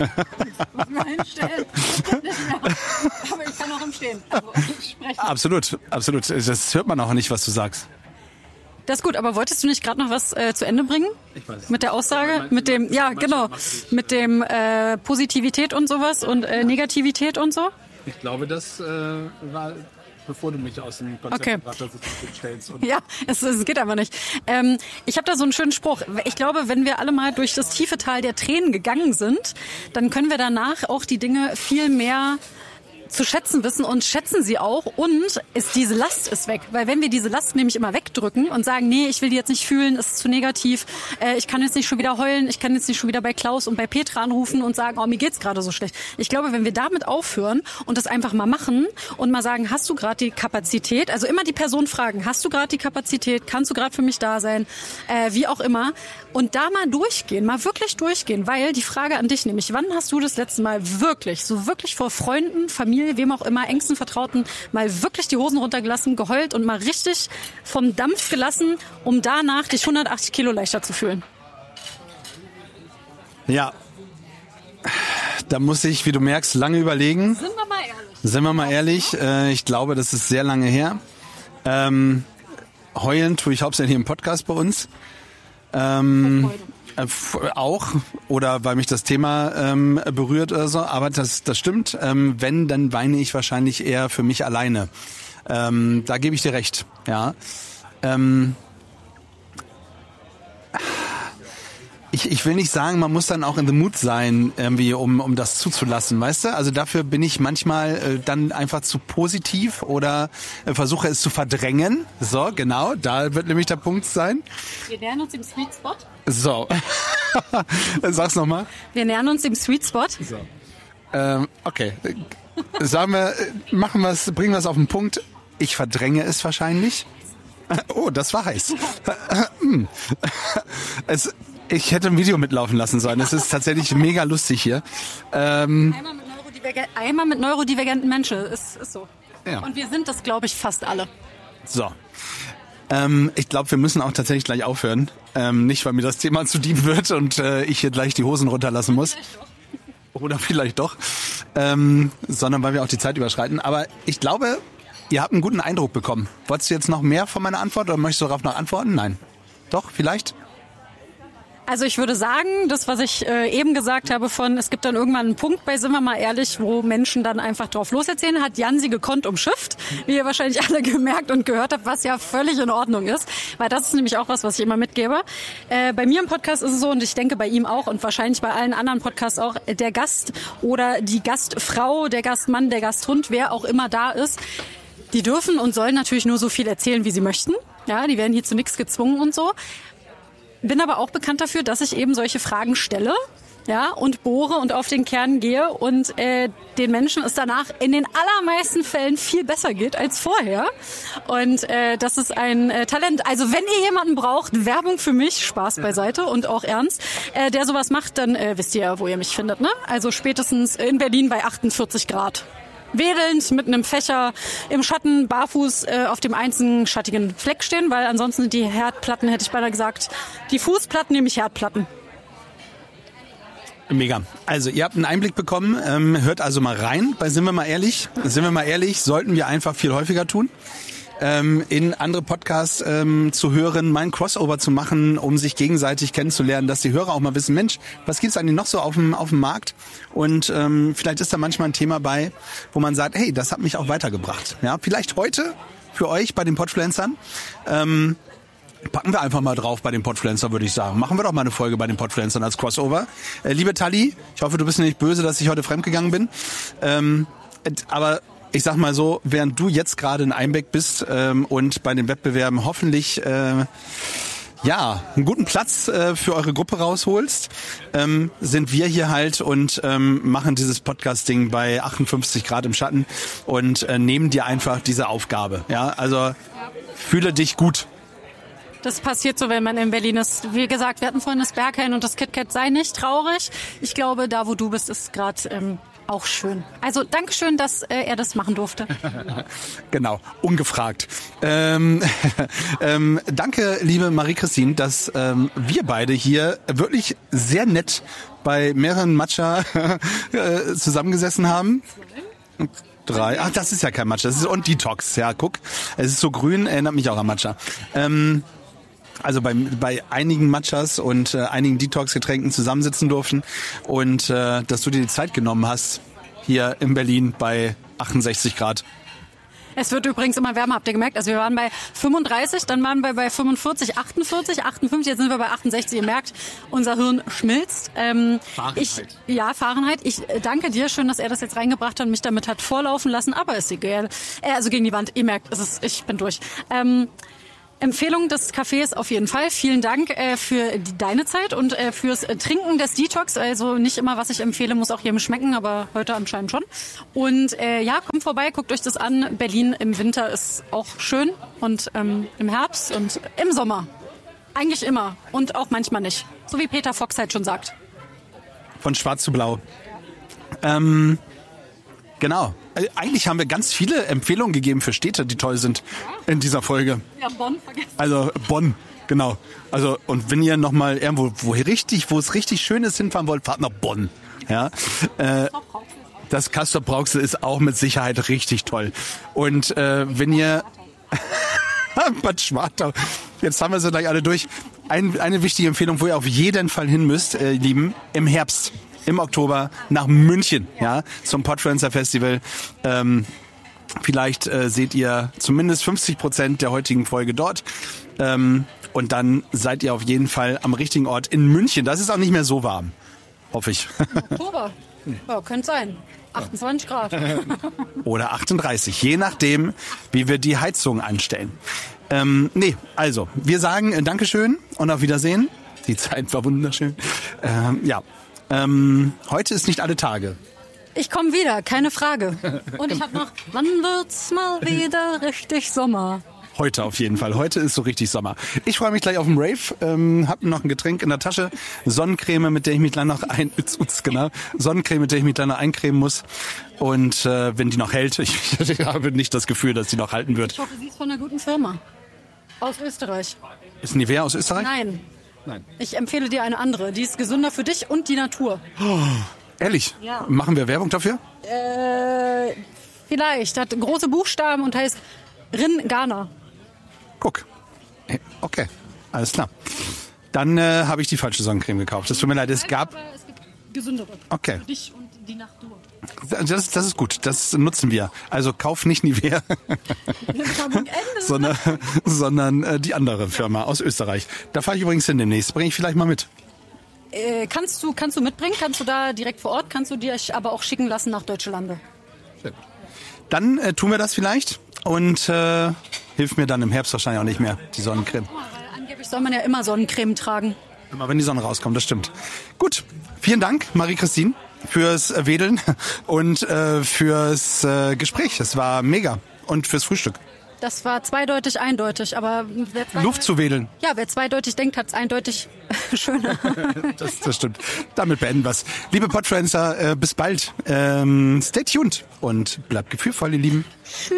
Aber ich kann auch im Stehen. Also ich spreche. Absolut, absolut. Das hört man auch nicht, was du sagst. Das ist gut, aber wolltest du nicht gerade noch was äh, zu Ende bringen? Ich weiß. Mit der Aussage? Mit dem, ja, genau. Mit dem äh, Positivität und sowas und äh, Negativität und so? Ich glaube, das äh, war, bevor du mich aus dem Konzept okay. gebracht hast, dass du es stellst. Und ja, es, es geht aber nicht. Ähm, ich habe da so einen schönen Spruch. Ich glaube, wenn wir alle mal durch das tiefe Tal der Tränen gegangen sind, dann können wir danach auch die Dinge viel mehr zu schätzen wissen und schätzen sie auch, und ist diese Last ist weg. Weil wenn wir diese Last nämlich immer wegdrücken und sagen, nee, ich will die jetzt nicht fühlen, es ist zu negativ, äh, ich kann jetzt nicht schon wieder heulen, ich kann jetzt nicht schon wieder bei Klaus und bei Petra anrufen und sagen, oh, mir geht's gerade so schlecht. Ich glaube, wenn wir damit aufhören und das einfach mal machen und mal sagen, hast du gerade die Kapazität, also immer die Person fragen, hast du gerade die Kapazität, kannst du gerade für mich da sein, äh, wie auch immer, und da mal durchgehen, mal wirklich durchgehen, weil die Frage an dich nämlich, wann hast du das letzte Mal wirklich, so wirklich vor Freunden, Familie, wem auch immer, engsten Vertrauten, mal wirklich die Hosen runtergelassen, geheult und mal richtig vom Dampf gelassen, um danach dich hundertachtzig Kilo leichter zu fühlen? Ja, da muss ich, wie du merkst, lange überlegen. Sind wir mal ehrlich. Sind wir mal ehrlich, äh, ich glaube, das ist sehr lange her. Ähm, heulen tue ich hauptsächlich im Podcast bei uns. Ähm, äh, f- auch, oder weil mich das Thema ähm, berührt oder so, aber das, das stimmt. Ähm, wenn, dann weine ich wahrscheinlich eher für mich alleine. Ähm, da gebe ich dir recht, ja. Ähm, Ich, ich will nicht sagen, man muss dann auch in the mood sein, irgendwie, um, um das zuzulassen, weißt du? Also dafür bin ich manchmal äh, dann einfach zu positiv oder äh, versuche es zu verdrängen. So, genau, da wird nämlich der Punkt sein. Wir nähern uns dem Sweet Spot. So, sag's nochmal. Wir nähern uns dem Sweet Spot. So. Ähm, okay, sagen wir, machen wir es, bringen wir es auf den Punkt. Ich verdränge es wahrscheinlich. Oh, das war heiß. es Ich hätte ein Video mitlaufen lassen sollen. Es ist tatsächlich mega lustig hier. Ähm, Einmal mit, neurodivergen- einmal mit neurodivergenten Menschen, ist, ist so. Ja. Und wir sind das, glaube ich, fast alle. so. Ähm, ich glaube, wir müssen auch tatsächlich gleich aufhören. Ähm, nicht, weil mir das Thema zu deep wird und äh, ich hier gleich die Hosen runterlassen muss. Oder vielleicht doch. Ähm, sondern weil wir auch die Zeit überschreiten. Aber ich glaube, ihr habt einen guten Eindruck bekommen. Wolltest du jetzt noch mehr von meiner Antwort oder möchtest du darauf noch antworten? Nein. Doch, vielleicht? Also ich würde sagen, das, was ich äh, eben gesagt habe von, es gibt dann irgendwann einen Punkt bei, sind wir mal ehrlich, wo Menschen dann einfach drauf loserzählen, hat Jansi gekonnt umschifft, wie ihr wahrscheinlich alle gemerkt und gehört habt, was ja völlig in Ordnung ist, weil das ist nämlich auch was, was ich immer mitgebe. Äh, bei mir im Podcast ist es so, und ich denke bei ihm auch und wahrscheinlich bei allen anderen Podcasts auch, der Gast oder die Gastfrau, der Gastmann, der Gasthund, wer auch immer da ist, die dürfen und sollen natürlich nur so viel erzählen, wie sie möchten. Ja, die werden hier zu nichts gezwungen und so. Bin aber auch bekannt dafür, dass ich eben solche Fragen stelle, ja, und bohre und auf den Kern gehe und äh, den Menschen es danach in den allermeisten Fällen viel besser geht als vorher. Und äh, das ist ein äh, Talent. Also wenn ihr jemanden braucht, Werbung für mich, Spaß beiseite und auch ernst, äh, der sowas macht, dann äh, wisst ihr ja, wo ihr mich findet, ne? Also spätestens in Berlin bei achtundvierzig Grad. Wedelnd mit einem Fächer im Schatten, barfuß äh, auf dem einzigen schattigen Fleck stehen, weil ansonsten sind die Herdplatten, hätte ich beinahe gesagt, die Fußplatten, nämlich Herdplatten. Mega. Also ihr habt einen Einblick bekommen, ähm, hört also mal rein bei Sind wir mal ehrlich. Sind wir mal ehrlich, sollten wir einfach viel häufiger tun. Ähm, in andere Podcasts ähm, zu hören, mal ein Crossover zu machen, um sich gegenseitig kennenzulernen, dass die Hörer auch mal wissen, Mensch, was gibt's eigentlich noch so auf dem auf dem Markt? Und ähm, vielleicht ist da manchmal ein Thema bei, wo man sagt, hey, das hat mich auch weitergebracht. Ja, vielleicht heute für euch bei den Podfluencern. Ähm, packen wir einfach mal drauf bei den Podfluencern, würde ich sagen. Machen wir doch mal eine Folge bei den Podfluencern als Crossover. Äh, liebe Tali, ich hoffe, du bist nicht böse, dass ich heute fremdgegangen bin. Ähm, aber ich sag mal so, während du jetzt gerade in Einbeck bist ähm, und bei den Wettbewerben hoffentlich äh, ja einen guten Platz äh, für eure Gruppe rausholst, ähm, sind wir hier halt und ähm, machen dieses Podcasting bei achtundfünfzig Grad im Schatten und äh, nehmen dir einfach diese Aufgabe. Ja, also fühle dich gut. Das passiert so, wenn man in Berlin ist. Wie gesagt, wir hatten vorhin das Berghain und das KitKat. Sei nicht traurig. Ich glaube, da wo du bist, ist gerade ähm, auch schön. Also Dankeschön, dass äh, er das machen durfte. Genau, ungefragt. Ähm, ähm, danke, liebe Marie-Christine, dass ähm, wir beide hier wirklich sehr nett bei mehreren Matcha äh, zusammengesessen haben. Drei. Ach, das ist ja kein Matcha, das ist und Detox. Ja, guck, es ist so grün, erinnert mich auch an Matcha. Ähm, also bei, bei einigen Matchas und äh, einigen Detox-Getränken zusammensitzen durften und äh, dass du dir die Zeit genommen hast, hier in Berlin bei achtundsechzig Grad. Es wird übrigens immer wärmer, habt ihr gemerkt? Also wir waren bei fünfunddreißig, dann waren wir bei fünfundvierzig, achtundvierzig, achtundfünfzig, jetzt sind wir bei achtundsechzig. Ihr merkt, unser Hirn schmilzt. Ähm, Fahrenheit. Ich, ja, Fahrenheit. Ich danke dir, schön, dass er das jetzt reingebracht hat und mich damit hat vorlaufen lassen, aber ist egal. Äh, also gegen die Wand, ihr merkt, es ist, ich bin durch. Ähm, Empfehlung des Cafés auf jeden Fall. Vielen Dank äh, für die, deine Zeit und äh, fürs äh, Trinken des Detox. Also nicht immer, was ich empfehle, muss auch jedem schmecken, aber heute anscheinend schon. Und äh, ja, kommt vorbei, guckt euch das an. Berlin im Winter ist auch schön und ähm, im Herbst und im Sommer. Eigentlich immer und auch manchmal nicht. So wie Peter Fox halt schon sagt. Von schwarz zu blau. Ähm, genau. Eigentlich haben wir ganz viele Empfehlungen gegeben für Städte, die toll sind in dieser Folge. Ja, Bonn vergessen. Also Bonn, genau. Also und wenn ihr noch mal irgendwo wo richtig, wo es richtig schön ist, hinfahren wollt, fahrt nach Bonn. Ja. Äh, das Castrop-Rauxel ist auch mit Sicherheit richtig toll. Und äh, wenn ihr Bad Schwartau, jetzt haben wir sie gleich alle durch. Ein, eine wichtige Empfehlung, wo ihr auf jeden Fall hin müsst, äh, Lieben, im Herbst. Im Oktober nach München, ja, zum Podfluencer Festival. Ähm, vielleicht äh, seht ihr zumindest fünfzig Prozent der heutigen Folge dort. Ähm, und dann seid ihr auf jeden Fall am richtigen Ort in München. Das ist auch nicht mehr so warm, hoffe ich. Oktober. Ja, könnte sein. achtundzwanzig Grad. Oder achtunddreißig, je nachdem, wie wir die Heizung einstellen. Ähm, nee, also, wir sagen äh, Dankeschön und auf Wiedersehen. Die Zeit war wunderschön. Ähm, ja. Ähm, heute ist nicht alle Tage. Ich komme wieder, keine Frage. Und ich habe noch, wann wird's mal wieder richtig Sommer? Heute auf jeden Fall. Heute ist so richtig Sommer. Ich freue mich gleich auf den Rave. Ähm, hab noch ein Getränk in der Tasche. Sonnencreme, mit der ich mich gleich noch ein... Uts, uts, genau. Sonnencreme, mit der ich mich gleich noch eincremen muss. Und äh, wenn die noch hält, ich, ich habe nicht das Gefühl, dass die noch halten wird. Ich hoffe, sie ist von einer guten Firma. Aus Österreich. Ist Nivea aus Österreich? Nein. Nein. Ich empfehle dir eine andere. Die ist gesünder für dich und die Natur. Oh, ehrlich? Ja. Machen wir Werbung dafür? Äh, vielleicht. Hat große Buchstaben und heißt Rin Ghana. Guck. Okay, alles klar. Dann äh, habe ich die falsche Sonnencreme gekauft. Das tut mir leid, es gab... Aber es gibt gesündere. Okay. Für dich und die Natur. Das, das ist gut, das nutzen wir. Also kauf nicht Nivea, sondern, sondern äh, die andere Firma aus Österreich. Da fahre ich übrigens hin demnächst. Bringe ich vielleicht mal mit. Äh, kannst du, kannst du mitbringen? Kannst du da direkt vor Ort? Kannst du dich aber auch schicken lassen nach Deutsche Lande? Dann äh, tun wir das vielleicht und äh, hilft mir dann im Herbst wahrscheinlich auch nicht mehr, die Sonnencreme. Ja, weil angeblich soll man ja immer Sonnencreme tragen. Immer wenn die Sonne rauskommt, das stimmt. Gut, vielen Dank, Marie-Christine, fürs Wedeln und äh, fürs äh, Gespräch. Es war mega. Und fürs Frühstück. Das war zweideutig eindeutig, aber wer zweideutig, Luft zu wedeln. Ja, wer zweideutig denkt, hat es eindeutig schöner. Das, das stimmt. Damit beenden wir's. Liebe Podfluencer, äh, bis bald. Ähm, stay tuned und bleibt gefühlvoll, ihr Lieben. Tschüss.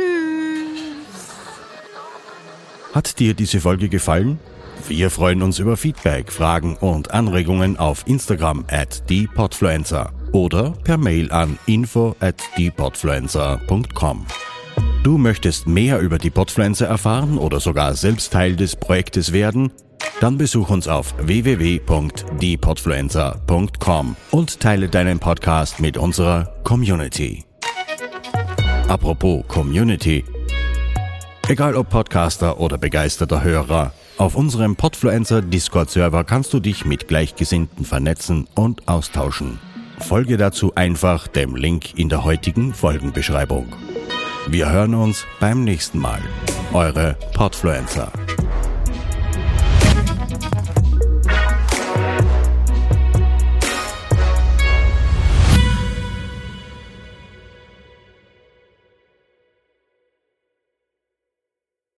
Hat dir diese Folge gefallen? Wir freuen uns über Feedback, Fragen und Anregungen auf Instagram at diepodfluencer oder per Mail an info at diepodfluencer punkt com. Du möchtest mehr über die Podfluencer erfahren oder sogar selbst Teil des Projektes werden? Dann besuch uns auf w w w punkt diepodfluencer punkt com und teile deinen Podcast mit unserer Community. Apropos Community. Egal ob Podcaster oder begeisterter Hörer, auf unserem Podfluencer Discord-Server kannst du dich mit Gleichgesinnten vernetzen und austauschen. Folge dazu einfach dem Link in der heutigen Folgenbeschreibung. Wir hören uns beim nächsten Mal. Eure Podfluencer.